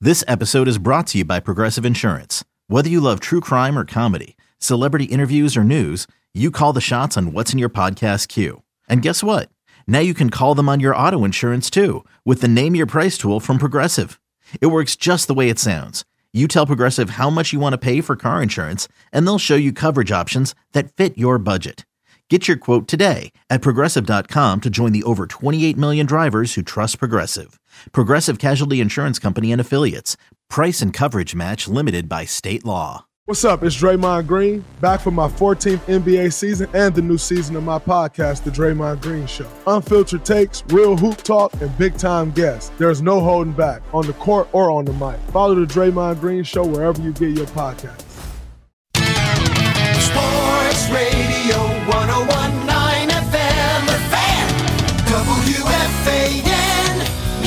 This episode is brought to you by Progressive Insurance. Whether you love true crime or comedy, celebrity interviews or news, you call the shots on what's in your podcast queue. And guess what? Now you can call them on your auto insurance too with the Name Your Price tool from Progressive. It works just the way it sounds. You tell Progressive how much you want to pay for car insurance, and they'll show you coverage options that fit your budget. Get your quote today at Progressive.com to join the over 28 million drivers who trust Progressive. Progressive Casualty Insurance Company and Affiliates. Price and coverage match limited by state law. What's up? It's Draymond Green, back for my 14th NBA season and the new season of my podcast, The Draymond Green Show. Unfiltered takes, real hoop talk, and big-time guests. There's no holding back, on the court or on the mic. Follow The Draymond Green Show wherever you get your podcasts. Sports Radio 101.9 FM, The Fan, WFAN,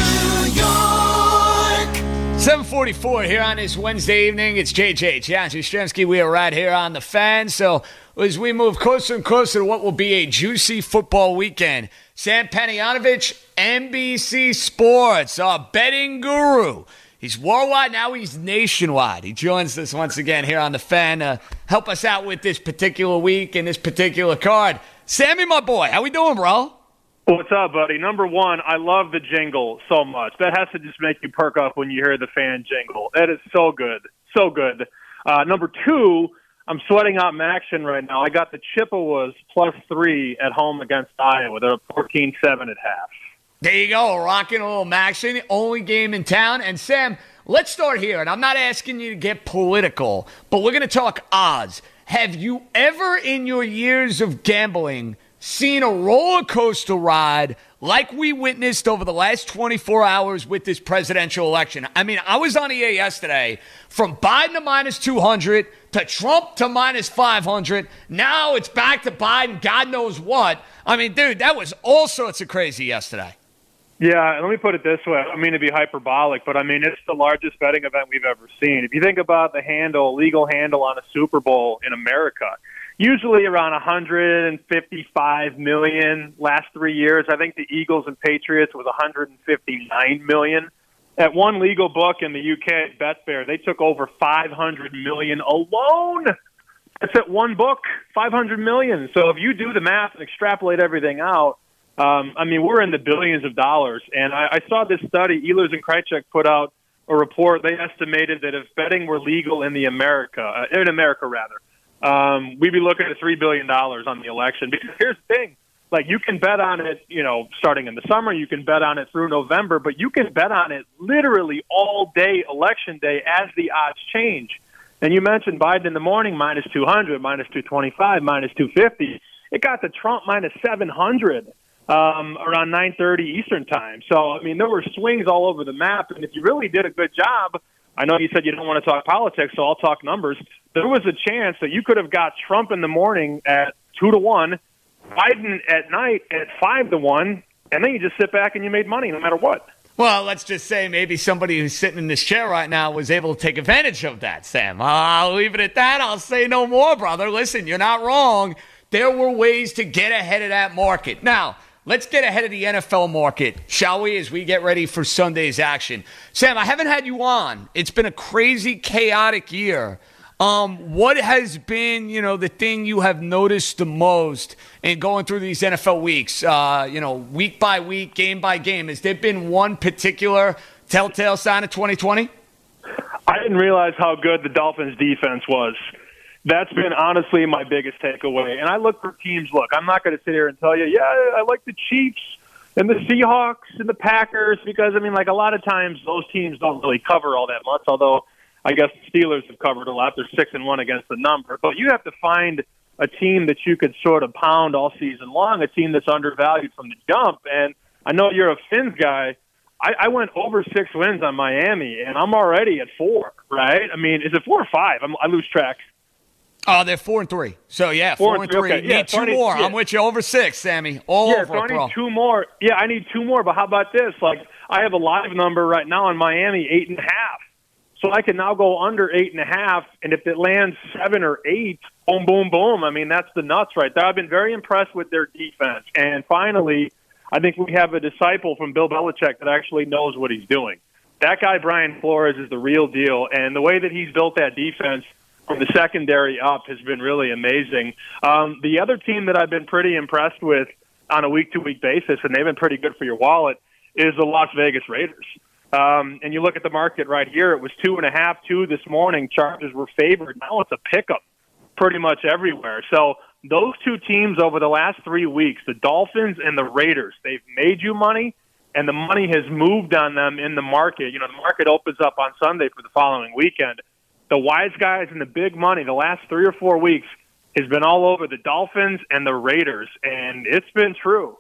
New York. 7:44 here on this Wednesday evening. It's JJ Jastrzemski. We are right here on The Fan. So as we move closer and closer to what will be a juicy football weekend, Sam Panayotovich, NBC Sports, our betting guru. He's worldwide, now he's nationwide. He joins us once again here on The Fan to help us out with this particular week and this particular card. Sammy, my boy, how we doing, bro? What's up, buddy? Number one, I love the jingle so much. That has to just make you perk up when you hear the Fan jingle. That is so good. So good. Number two, I'm sweating out my action right now. I got the Chippewas +3 at home against Iowa. They're 14-7 at half. There you go, rocking a little Maxion, only game in town. And Sam, let's start here. And I'm not asking you to get political, but we're going to talk odds. Have you ever in your years of gambling seen a roller coaster ride like we witnessed over the last 24 hours with this presidential election? I mean, I was on the air yesterday from Biden to -200 to Trump to -500. Now it's back to Biden, God knows what. I mean, dude, that was all sorts of crazy yesterday. Yeah, let me put it this way. I mean to be hyperbolic, but I mean it's the largest betting event we've ever seen. If you think about the legal handle on a Super Bowl in America, usually around 155 million last 3 years. I think the Eagles and Patriots was 159 million. At one legal book in the UK, Betfair, they took over 500 million alone. That's at one book, 500 million. So if you do the math and extrapolate everything out, I mean, we're in the billions of dollars. And I saw this study, Ehlers and Krychek put out a report. They estimated that if betting were legal in America, we'd be looking at $3 billion on the election. Because here's the thing, like you can bet on it, starting in the summer, you can bet on it through November, but you can bet on it literally all day election day as the odds change. And you mentioned Biden in the morning, -200, -225, -250. It got to Trump -700 around 9:30 Eastern time. So, I mean, there were swings all over the map. And if you really did a good job, I know you said you don't want to talk politics, so I'll talk numbers. There was a chance that you could have got Trump in the morning at 2-1, Biden at night at 5-1, and then you just sit back and you made money no matter what. Well, let's just say maybe somebody who's sitting in this chair right now was able to take advantage of that, Sam. I'll leave it at that. I'll say no more, brother. Listen, you're not wrong. There were ways to get ahead of that market. Now, let's get ahead of the NFL market, shall we, as we get ready for Sunday's action. Sam, I haven't had you on. It's been a crazy, chaotic year. What has been, the thing you have noticed the most in going through these NFL weeks, week by week, game by game? Has there been one particular telltale sign of 2020? I didn't realize how good the Dolphins' defense was. That's been honestly my biggest takeaway. And I look for teams. Look, I'm not going to sit here and tell you, I like the Chiefs and the Seahawks and the Packers because, a lot of times those teams don't really cover all that much, although I guess the Steelers have covered a lot. They're 6-1 against the number. But you have to find a team that you could sort of pound all season long, a team that's undervalued from the jump. And I know you're a Fins guy. I went over 6 wins on Miami, and I'm already at 4, right? Is it 4 or 5? I lose track. Oh, they're 4-3. So, 4-3. Okay. Need 2 more. Yeah. I'm with you. Over 6, Sammy. Over, so I bro. need 2 more. Yeah, I need 2 more. But how about this? I have a live number right now in Miami, 8.5. So I can now go under 8.5, and if it lands 7 or 8, boom, boom, boom. That's the nuts right there. I've been very impressed with their defense. And finally, I think we have a disciple from Bill Belichick that actually knows what he's doing. That guy, Brian Flores, is the real deal. And the way that he's built that defense from the secondary up has been really amazing. The other team that I've been pretty impressed with on a week-to-week basis, and they've been pretty good for your wallet, is the Las Vegas Raiders. And you look at the market right here, it was 2.5, 2 this morning. Chargers were favored. Now it's a pickup pretty much everywhere. So those two teams over the last 3 weeks, the Dolphins and the Raiders, they've made you money, and the money has moved on them in the market. You know, the market opens up on Sunday for the following weekend. The wise guys and the big money the last 3 or 4 weeks has been all over the Dolphins and the Raiders, and it's been true.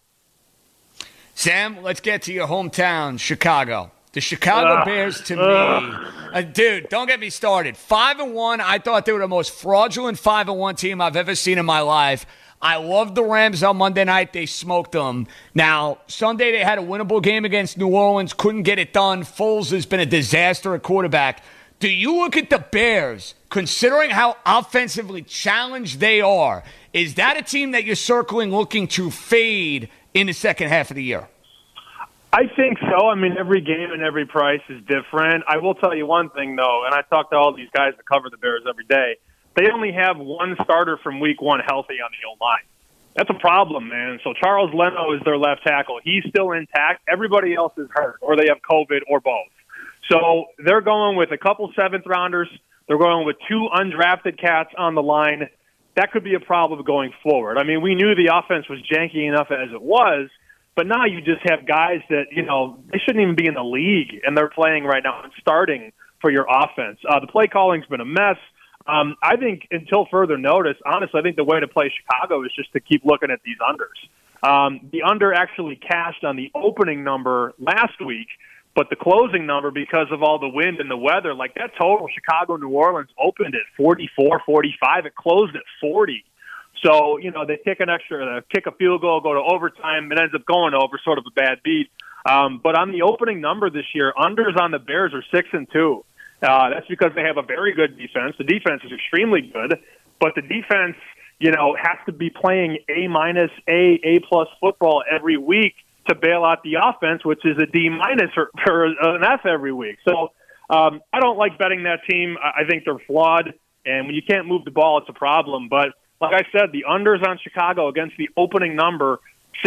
Sam, let's get to your hometown, Chicago. The Chicago Bears, to me, dude, don't get me started. 5-1, I thought they were the most fraudulent 5-1 team I've ever seen in my life. I loved the Rams on Monday night. They smoked them. Now, Sunday they had a winnable game against New Orleans, couldn't get it done. Foles has been a disaster at quarterback. Do you look at the Bears, considering how offensively challenged they are, is that a team that you're circling looking to fade in the second half of the year? I think so. I mean, every game and every price is different. I will tell you one thing, though, and I talk to all these guys that cover the Bears every day. They only have one starter from week 1 healthy on the O-line. That's a problem, man. So Charles Leno is their left tackle. He's still intact. Everybody else is hurt, or they have COVID, or both. So they're going with a couple seventh-rounders. They're going with 2 undrafted cats on the line. That could be a problem going forward. I mean, we knew the offense was janky enough as it was, but now you just have guys that, you know, they shouldn't even be in the league, and they're playing right now and starting for your offense. The play calling's been a mess. I think until further notice, honestly, I think the way to play Chicago is just to keep looking at these unders. The under actually cashed on the opening number last week, but the closing number, because of all the wind and the weather, like that total, Chicago-New Orleans opened at 44, 45. It closed at 40. So, you know, they kick a field goal, go to overtime. It ends up going over, sort of a bad beat. But on the opening number this year, unders on the Bears are 6-2. That's because they have a very good defense. The defense is extremely good, but the defense, you know, has to be playing A-, A+ football every week to bail out the offense, which is a D- or an F every week. So I don't like betting that team. I think they're flawed, and when you can't move the ball, it's a problem. But like I said, the unders on Chicago against the opening number,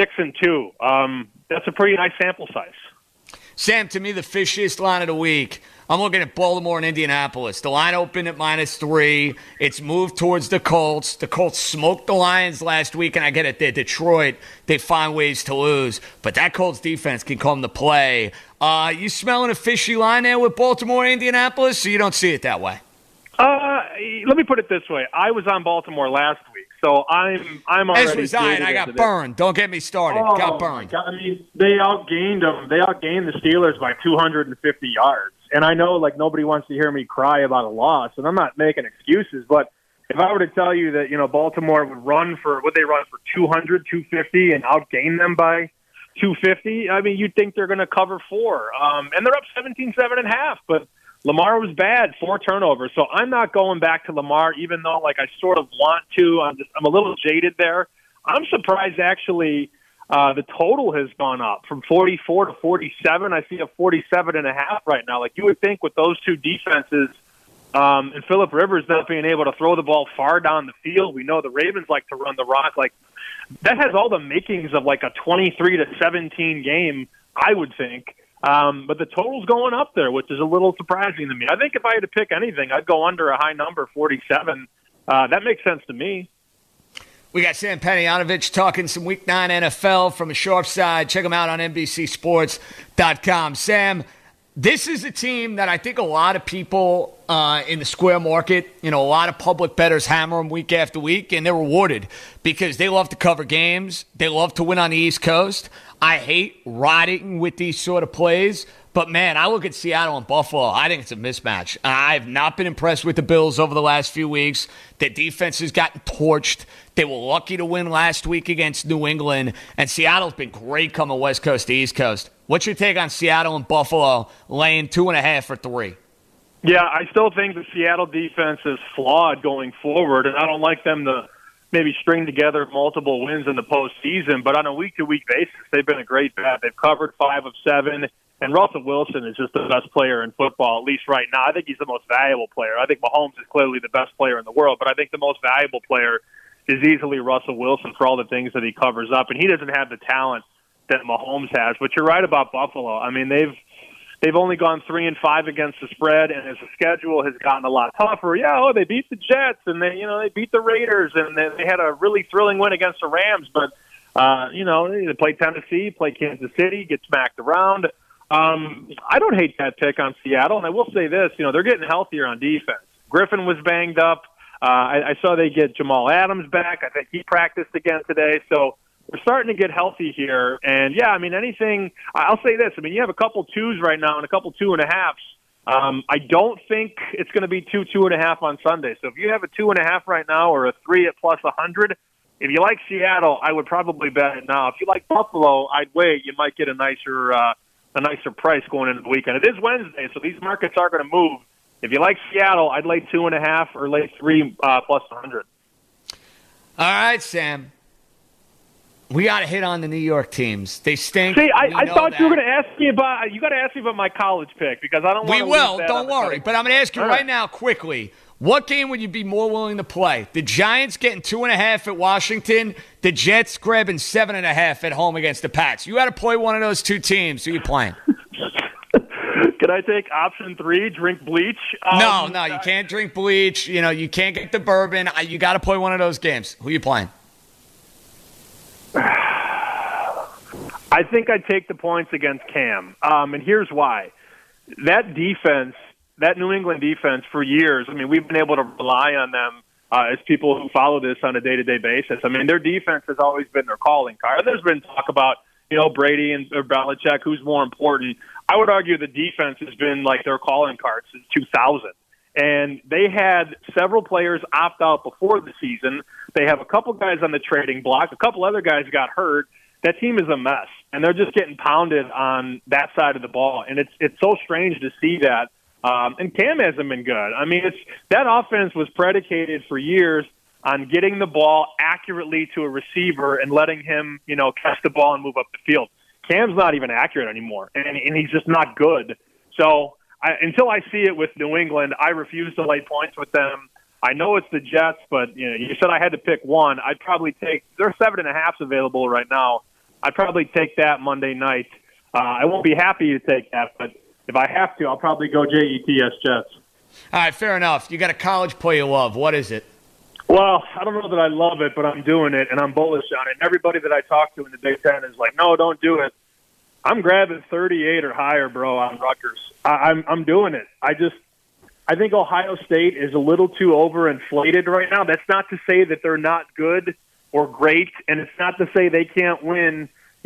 6-2. That's a pretty nice sample size. Sam, to me, the fishiest line of the week, I'm looking at Baltimore and Indianapolis. The line opened at -3. It's moved towards the Colts. The Colts smoked the Lions last week, and I get it. They're Detroit. They find ways to lose. But that Colts defense can come to play. You smelling a fishy line there with Baltimore and Indianapolis, or you don't see it that way? Let me put it this way. I was on Baltimore last week, so I'm already. As was I, and I got burned. Don't get me started. Got burned. I mean, they outgained them. They outgained the Steelers by 250 yards. And I know, like, nobody wants to hear me cry about a loss, and I'm not making excuses. But if I were to tell you that, you know, Baltimore would run for 200, 250, and outgain them by 250, I mean, you'd think they're going to cover 4. And they're up 17-7.5, but Lamar was bad, 4 turnovers. So I'm not going back to Lamar, even though, like, I sort of want to. I'm a little jaded there. I'm surprised, actually, the total has gone up from 44 to 47. I see a 47.5 right now. Like, you would think with those two defenses and Phillip Rivers not being able to throw the ball far down the field, we know the Ravens like to run the rock. Like, that has all the makings of like a 23-17 game, I would think. But the total's going up there, which is a little surprising to me. I think if I had to pick anything, I'd go under a high number, 47. That makes sense to me. We got Sam Panayotovich talking some Week 9 NFL from a sharp side. Check him out on NBCSports.com. Sam, this is a team that I think a lot of people in the square market, you know, a lot of public bettors hammer them week after week, and they're rewarded because they love to cover games. They love to win on the East Coast. I hate riding with these sort of plays, but, man, I look at Seattle and Buffalo. I think it's a mismatch. I've not been impressed with the Bills over the last few weeks. Their defense has gotten torched. They were lucky to win last week against New England, and Seattle's been great coming West Coast to East Coast. What's your take on Seattle and Buffalo laying 2.5 or 3? Yeah, I still think the Seattle defense is flawed going forward, and I don't like them to maybe string together multiple wins in the postseason, but on a week-to-week basis, they've been a great bet. They've covered 5 of 7. And Russell Wilson is just the best player in football, at least right now. I think he's the most valuable player. I think Mahomes is clearly the best player in the world, but I think the most valuable player is easily Russell Wilson for all the things that he covers up. And he doesn't have the talent that Mahomes has. But you're right about Buffalo. I mean, they've only gone 3-5 against the spread, and as the schedule has gotten a lot tougher. Yeah, they beat the Jets, and they beat the Raiders, and they had a really thrilling win against the Rams. But they play Tennessee, play Kansas City, get smacked around. I don't hate that pick on Seattle, and I will say this: they're getting healthier on defense. Griffin was banged up. I saw they get Jamal Adams back. I think he practiced again today. So we're starting to get healthy here. And, yeah, I mean, anything – I'll say this. I mean, you have a couple twos right now and a couple 2.5s. I don't think it's going to be 2.5 on Sunday. So if you have a 2.5 right now or a 3 at plus 100, if you like Seattle, I would probably bet it now. If you like Buffalo, I'd wait. You might get a nicer price going into the weekend. It is Wednesday, so these markets are going to move. If you like Seattle, I'd lay 2.5 or lay 3 plus 100. All right, Sam. We got to hit on the New York teams. They stink. See, I thought you were going to ask me about. You got to ask me about my college pick because I don't want to. We will. Don't worry. But I'm going to ask you right now, quickly. What game would you be more willing to play? The Giants getting 2.5 at Washington. The Jets grabbing 7.5 at home against the Pats. You got to play one of those two teams. Who are you playing? Can I take option 3, drink bleach? No, you can't drink bleach. You can't get the bourbon. You got to play one of those games. Who are you playing? I think I'd take the points against Cam. And here's why. That defense, that New England defense for years, I mean, we've been able to rely on them as people who follow this on a day-to-day basis. I mean, their defense has always been their calling card. There's been talk about, Brady and Belichick, who's more important. I would argue the defense has been like their calling card since 2000. And they had several players opt out before the season. They have a couple guys on the trading block. A couple other guys got hurt. That team is a mess, and they're just getting pounded on that side of the ball. And it's so strange to see that. And Cam hasn't been good. I mean, that offense was predicated for years on getting the ball accurately to a receiver and letting him, catch the ball and move up the field. Cam's not even accurate anymore, and he's just not good. So until I see it with New England, I refuse to lay points with them. I know it's the Jets, but you said I had to pick one. I'd probably take – there are 7.5s available right now. I'd probably take that Monday night. I won't be happy to take that, but if I have to, I'll probably go Jets Jets. All right, fair enough. You got a college play you love. What is it? Well, I don't know that I love it, but I'm doing it, and I'm bullish on it. And everybody that I talk to in the Big Ten is like, no, don't do it. I'm grabbing 38 or higher, bro, on Rutgers. I'm doing it. I think Ohio State is a little too overinflated right now. That's not to say that they're not good or great, and it's not to say they can't win,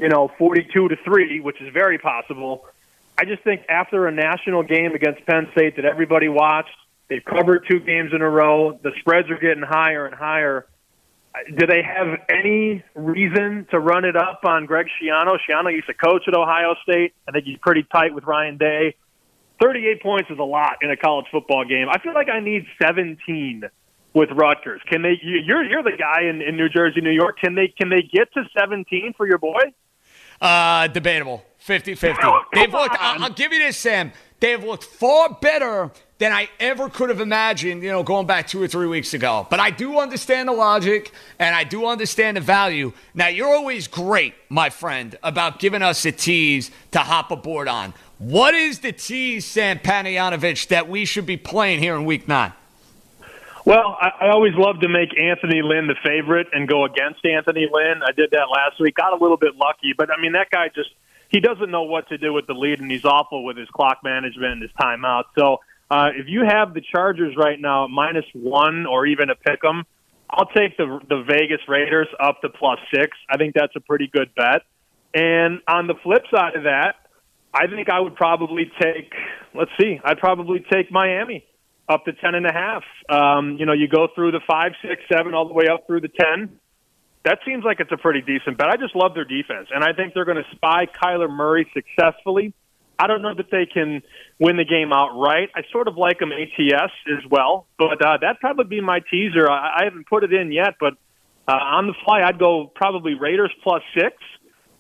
42-3, which is very possible. I just think after a national game against Penn State that everybody watched, they've covered 2 games in a row, the spreads are getting higher and higher. Do they have any reason to run it up on Greg Schiano? Schiano used to coach at Ohio State. I think he's pretty tight with Ryan Day. 38 points is a lot in a college football game. I feel like I need 17 with Rutgers. Can they? You're the guy in New Jersey, New York. Can they get to 17 for your boy? Debatable. 50-50. They've looked. I'll give you this, Sam. They've looked far better than I ever could have imagined, going back 2 or 3 weeks ago. But I do understand the logic, and I do understand the value. Now, you're always great, my friend, about giving us a tease to hop aboard on. What is the tease, Sam Panayotovich, that we should be playing here in Week 9? Well, I always love to make Anthony Lynn the favorite and go against Anthony Lynn. I did that last week. Got a little bit lucky, but, that guy he doesn't know what to do with the lead, and he's awful with his clock management and his timeout. So if you have the Chargers right now at -1 or even a pick 'em, I'll take the Vegas Raiders up to +6. I think that's a pretty good bet. And on the flip side of that, I think I would probably take I'd probably take Miami up to 10.5. You go through the 5, 6, 7, all the way up through the 10. That seems like it's a pretty decent bet. I just love their defense, and I think they're going to spy Kyler Murray successfully. I don't know that they can win the game outright. I sort of like them ATS as well, but that'd probably be my teaser. I haven't put it in yet, but on the fly, I'd go probably Raiders +6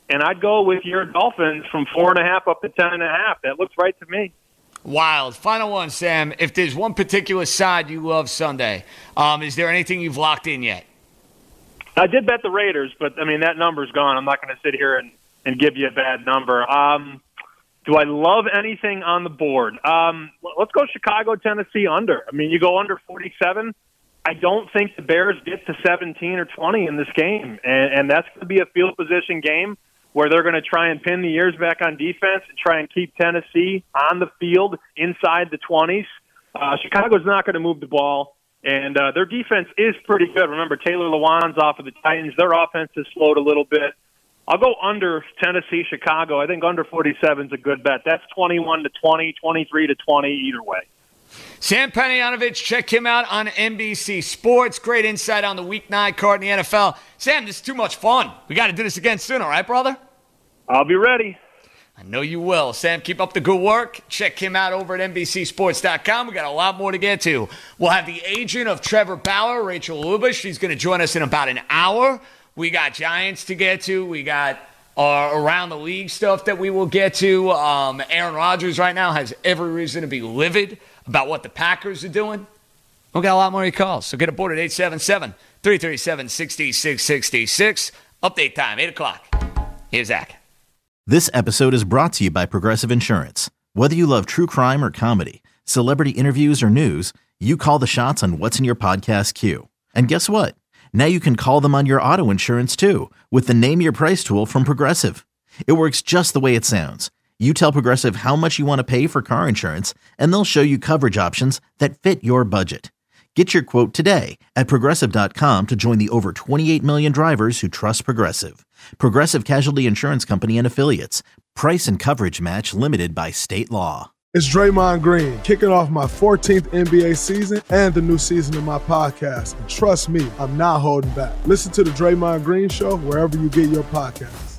and I'd go with your Dolphins from 4.5 up to 10.5. That looks right to me. Wild. Final one, Sam. If there's one particular side you love Sunday, is there anything you've locked in yet? I did bet the Raiders, but, I mean, that number's gone. I'm not going to sit here and give you a bad number. Do I love anything on the board? Let's go Chicago, Tennessee under. I mean, you go under 47. I don't think the Bears get to 17 or 20 in this game, and that's going to be a field position game where they're going to try and pin the ears back on defense and try and keep Tennessee on the field inside the 20s. Chicago's not going to move the ball, and their defense is pretty good. Remember, Taylor Lewan's off of the Titans. Their offense has slowed a little bit. I'll go under Tennessee, Chicago. I think under 47 is a good bet. That's 21-20, 23-20, either way. Sam Panayotovich, check him out on NBC Sports. Great insight on the Week 9 card in the NFL. Sam, this is too much fun. We got to do this again soon, all right, brother? I'll be ready. I know you will. Sam, keep up the good work. Check him out over at NBCSports.com. We got a lot more to get to. We'll have the agent of Trevor Bauer, Rachel Lubish. She's going to join us in about an hour. We got Giants to get to. We got our around the league stuff that we will get to. Aaron Rodgers right now has every reason to be livid about what the Packers are doing. We'll get a lot more of your calls. So get aboard at 877-337-6666. Update time, 8 o'clock. Here's Zach. This episode is brought to you by Progressive Insurance. Whether you love true crime or comedy, celebrity interviews or news, you call the shots on what's in your podcast queue. And guess what? Now you can call them on your auto insurance too with the Name Your Price tool from Progressive. It works just the way it sounds. You tell Progressive how much you want to pay for car insurance, and they'll show you coverage options that fit your budget. Get your quote today at Progressive.com to join the over 28 million drivers who trust Progressive. Progressive Casualty Insurance Company and Affiliates. Price and coverage match limited by state law. It's Draymond Green, kicking off my 14th NBA season and the new season of my podcast. And trust me, I'm not holding back. Listen to The Draymond Green Show wherever you get your podcasts.